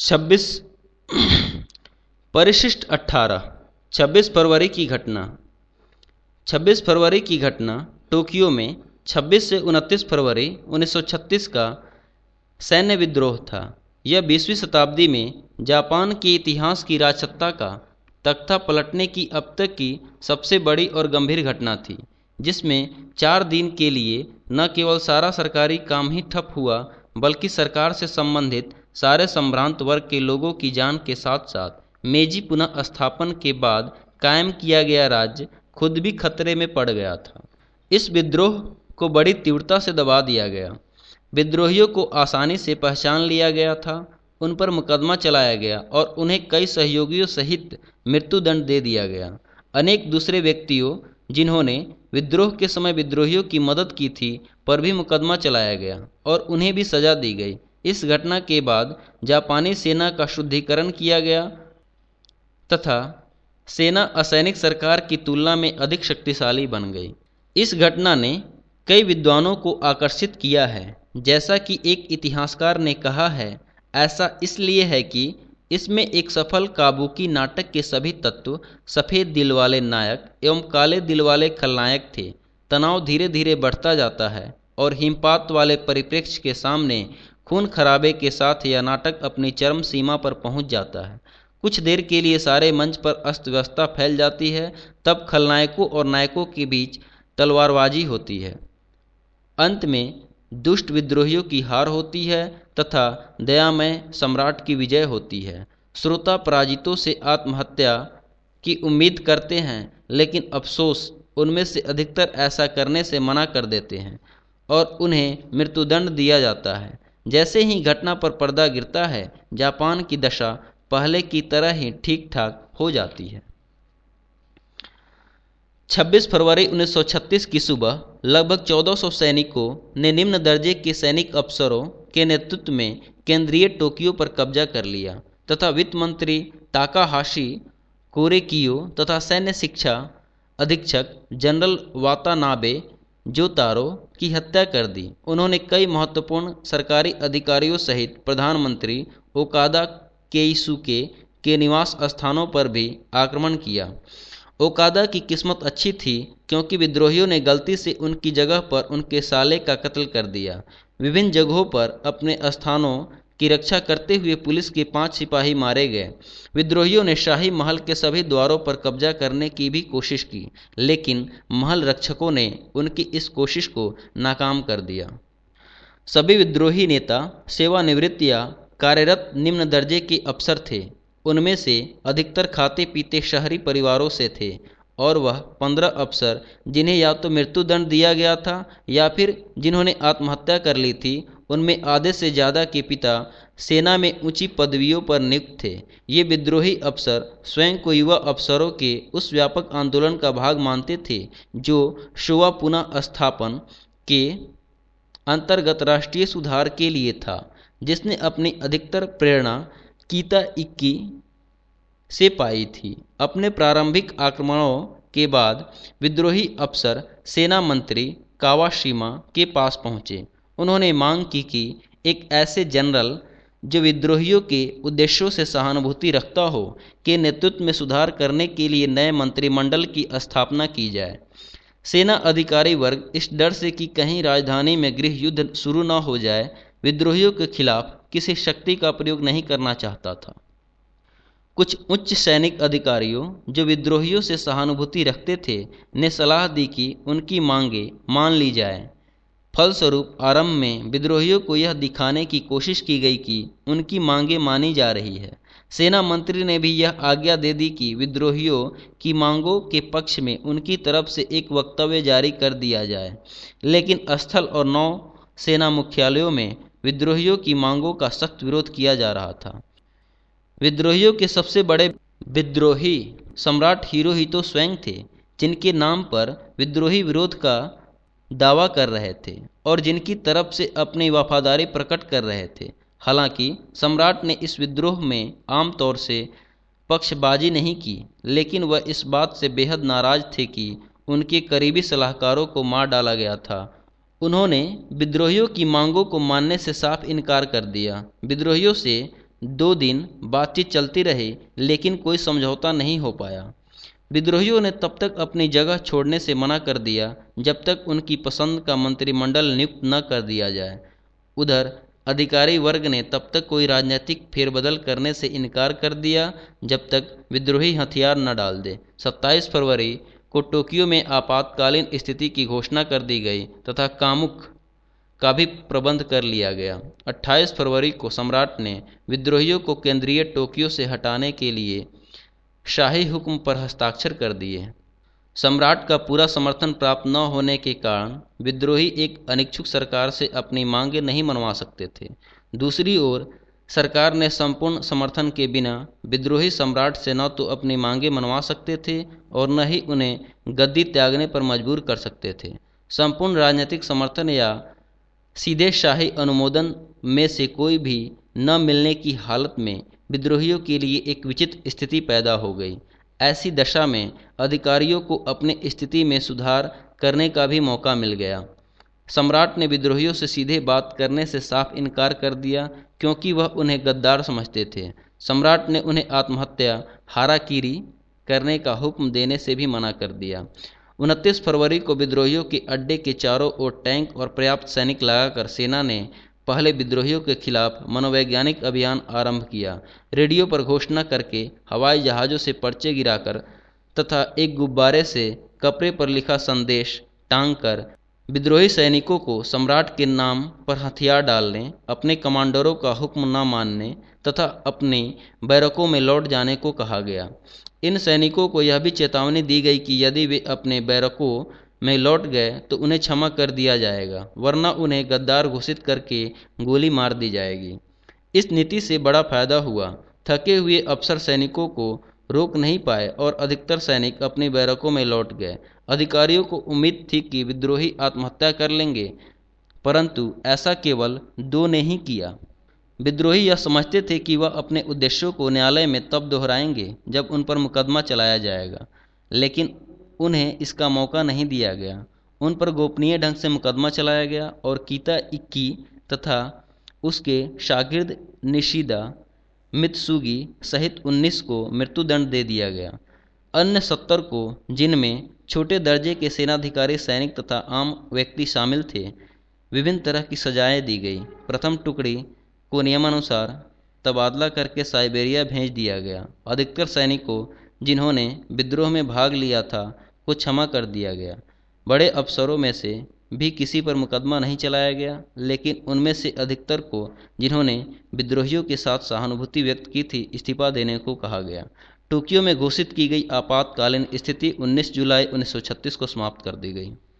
26 परिशिष्ट 18 26 फरवरी की घटना। 26 फरवरी की घटना टोक्यो में 26 से 29 फरवरी 1936 का सैन्य विद्रोह था। यह 20वीं शताब्दी में जापान के इतिहास की राजसत्ता का तख्ता पलटने की अब तक की सबसे बड़ी और गंभीर घटना थी, जिसमें 4 दिन के लिए न केवल सारा सरकारी काम ही ठप हुआ, बल्कि सरकार से संबंधित सारे संभ्रांत वर्ग के लोगों की जान के साथ साथ मेजी पुनः स्थापन के बाद कायम किया गया राज्य खुद भी खतरे में पड़ गया था। इस विद्रोह को बड़ी तीव्रता से दबा दिया गया। विद्रोहियों को आसानी से पहचान लिया गया था, उन पर मुकदमा चलाया गया और उन्हें कई सहयोगियों सहित मृत्युदंड दे दिया गया। अनेक दूसरे व्यक्तियों जिन्होंने विद्रोह के समय विद्रोहियों की मदद की थी पर भी मुकदमा चलाया गया और उन्हें भी सजा दी गई। इस घटना के बाद जापानी सेना का शुद्धिकरण किया गया तथा सेना असैनिक सरकार की तुलना में अधिक शक्तिशाली बन गई। इस घटना ने कई विद्वानों को आकर्षित किया है। जैसा कि एक इतिहासकार ने कहा है, ऐसा इसलिए है कि इसमें एक सफल काबुकी नाटक के सभी तत्व, सफ़ेद दिल वाले नायक एवं काले दिल वाले खलनायक थे। तनाव धीरे धीरे बढ़ता जाता है और हिमपात वाले परिप्रेक्ष्य के सामने खून खराबे के साथ यह नाटक अपनी चरम सीमा पर पहुंच जाता है। कुछ देर के लिए सारे मंच पर अस्त व्यवस्था फैल जाती है। तब खलनायकों और नायकों के बीच तलवारबाजी होती है। अंत में दुष्ट विद्रोहियों की हार होती है तथा दयामय सम्राट की विजय होती है। श्रोता पराजितों से आत्महत्या की उम्मीद करते हैं, लेकिन अफसोस उनमें से अधिकतर ऐसा करने से मना कर देते हैं और उन्हें मृत्युदंड दिया जाता है। जैसे ही घटना पर पर्दा गिरता है, जापान की दशा पहले की तरह ही ठीक ठाक हो जाती है। 26 फरवरी 1936 की सुबह लगभग 1400 सैनिकों ने निम्न दर्जे के सैनिक अफसरों के नेतृत्व में केंद्रीय टोक्यो पर कब्जा कर लिया तथा वित्त मंत्री ताकाहाशी कोरेकियो तथा सैन्य शिक्षा अधीक्षक जनरल वातानाबे जोतारो की हत्या कर दी। उन्होंने कई महत्वपूर्ण सरकारी अधिकारियों सहित प्रधानमंत्री ओकादा केइसुके के निवास स्थानों पर भी आक्रमण किया। ओकादा की किस्मत अच्छी थी क्योंकि विद्रोहियों ने गलती से उनकी जगह पर उनके साले का कत्ल कर दिया। विभिन्न जगहों पर अपने स्थानों की रक्षा करते हुए पुलिस के 5 सिपाही मारे गए। विद्रोहियों ने शाही महल के सभी द्वारों पर कब्जा करने की भी कोशिश की, लेकिन महल रक्षकों ने उनकी इस कोशिश को नाकाम कर दिया। सभी विद्रोही नेता सेवानिवृत्त या कार्यरत निम्न दर्जे के अफसर थे। उनमें से अधिकतर खाते पीते शहरी परिवारों से थे और वह 15 अफसर जिन्हें या तो मृत्युदंड दिया गया था या फिर जिन्होंने आत्महत्या कर ली थी, उनमें आधे से ज़्यादा के पिता सेना में ऊंची पदवियों पर नियुक्त थे। ये विद्रोही अफसर स्वयं को युवा अफसरों के उस व्यापक आंदोलन का भाग मानते थे जो शोवा पुनः स्थापन के अंतर्गत राष्ट्रीय सुधार के लिए था, जिसने अपनी अधिकतर प्रेरणा कीता इक्की से पाई थी। अपने प्रारंभिक आक्रमणों के बाद विद्रोही अफसर सेना मंत्री कावाशिमा के पास पहुंचे। उन्होंने मांग की कि एक ऐसे जनरल जो विद्रोहियों के उद्देश्यों से सहानुभूति रखता हो के नेतृत्व में सुधार करने के लिए नए मंत्रिमंडल की स्थापना की जाए। सेना अधिकारी वर्ग इस डर से कि कहीं राजधानी में गृह युद्ध शुरू न हो जाए, विद्रोहियों के खिलाफ किसी शक्ति का प्रयोग नहीं करना चाहता था। कुछ उच्च सैनिक अधिकारियों जो विद्रोहियों से सहानुभूति रखते थे ने सलाह दी कि उनकी मांगें मान ली जाए। फलस्वरूप आरंभ में विद्रोहियों को यह दिखाने की कोशिश की गई कि उनकी मांगें मानी जा रही है। सेना मंत्री ने भी यह आज्ञा दे दी कि विद्रोहियों की मांगों के पक्ष में उनकी तरफ से एक वक्तव्य जारी कर दिया जाए, लेकिन स्थल और नौ सेना मुख्यालयों में विद्रोहियों की मांगों का सख्त विरोध किया जा रहा था। विद्रोहियों के सबसे बड़े विद्रोही सम्राट हिरोहितो स्वयं थे, जिनके नाम पर विद्रोही विरोध का दावा कर रहे थे और जिनकी तरफ से अपनी वफादारी प्रकट कर रहे थे। हालांकि सम्राट ने इस विद्रोह में आमतौर से पक्षबाजी नहीं की, लेकिन वह इस बात से बेहद नाराज थे कि उनके करीबी सलाहकारों को मार डाला गया था। उन्होंने विद्रोहियों की मांगों को मानने से साफ इनकार कर दिया। विद्रोहियों से 2 दिन बातचीत चलती रही, लेकिन कोई समझौता नहीं हो पाया। विद्रोहियों ने तब तक अपनी जगह छोड़ने से मना कर दिया जब तक उनकी पसंद का मंत्रिमंडल नियुक्त न कर दिया जाए। उधर अधिकारी वर्ग ने तब तक कोई राजनीतिक फेरबदल करने से इनकार कर दिया जब तक विद्रोही हथियार न डाल दे। 27 फरवरी को टोक्यो में आपातकालीन स्थिति की घोषणा कर दी गई तथा कामुक का भी प्रबंध कर लिया गया। 28 फरवरी को सम्राट ने विद्रोहियों को केंद्रीय टोक्यो से हटाने के लिए शाही हुक्म पर हस्ताक्षर कर दिए। सम्राट का पूरा समर्थन प्राप्त न होने के कारण विद्रोही एक अनिच्छुक सरकार से अपनी मांगें नहीं मनवा सकते थे। दूसरी ओर सरकार ने संपूर्ण समर्थन के बिना विद्रोही सम्राट से न तो अपनी मांगें मनवा सकते थे और न ही उन्हें गद्दी त्यागने पर मजबूर कर सकते थे। संपूर्ण राजनीतिक समर्थन या सीधे शाही अनुमोदन में से कोई भी न मिलने की हालत में विद्रोहियों के लिए एक विचित्र स्थिति पैदा हो गई। ऐसी दशा में अधिकारियों को अपनी स्थिति में सुधार करने का भी मौका मिल गया। सम्राट ने विद्रोहियों से सीधे बात करने से साफ इनकार कर दिया क्योंकि वह उन्हें गद्दार समझते थे। सम्राट ने उन्हें आत्महत्या हाराकीरी करने का हुक्म देने से भी मना कर दिया। 29 फरवरी को विद्रोहियों के अड्डे के चारों ओर टैंक और पर्याप्त सैनिक लगाकर सेना ने पहले विद्रोहियों के खिलाफ मनोवैज्ञानिक अभियान आरंभ किया। रेडियो पर घोषणा करके, हवाई जहाज़ों से पर्चे गिराकर तथा एक गुब्बारे से कपड़े पर लिखा संदेश टांगकर विद्रोही सैनिकों को सम्राट के नाम पर हथियार डालने, अपने कमांडरों का हुक्म न मानने तथा अपने बैरकों में लौट जाने को कहा गया। इन सैनिकों को यह भी चेतावनी दी गई कि यदि वे अपने बैरकों में लौट गए तो उन्हें क्षमा कर दिया जाएगा, वरना उन्हें गद्दार घोषित करके गोली मार दी जाएगी। इस नीति से बड़ा फायदा हुआ। थके हुए अफसर सैनिकों को रोक नहीं पाए और अधिकतर सैनिक अपनी बैरकों में लौट गए। अधिकारियों को उम्मीद थी कि विद्रोही आत्महत्या कर लेंगे, परंतु ऐसा केवल 2 ने ही किया। विद्रोही यह समझते थे कि वह अपने उद्देश्यों को न्यायालय में तब दोहराएंगे जब उन पर मुकदमा चलाया जाएगा, लेकिन उन्हें इसका मौका नहीं दिया गया। उन पर गोपनीय ढंग से मुकदमा चलाया गया और कीता इक्की तथा उसके शागिर्द निशिदा मित्सुगी सहित 19 को मृत्युदंड दे दिया गया। अन्य 70 को, जिनमें छोटे दर्जे के सेनाधिकारी, सैनिक तथा आम व्यक्ति शामिल थे, विभिन्न तरह की सजाएं दी गई। प्रथम टुकड़ी को नियमानुसार तबादला करके साइबेरिया भेज दिया गया। अधिकतर सैनिकों जिन्होंने विद्रोह में भाग लिया था को क्षमा कर दिया गया। बड़े अफसरों में से भी किसी पर मुकदमा नहीं चलाया गया, लेकिन उनमें से अधिकतर को, जिन्होंने विद्रोहियों के साथ सहानुभूति व्यक्त की थी, इस्तीफा देने को कहा गया। टोक्यो में घोषित की गई आपातकालीन स्थिति 19 जुलाई 1936 को समाप्त कर दी गई।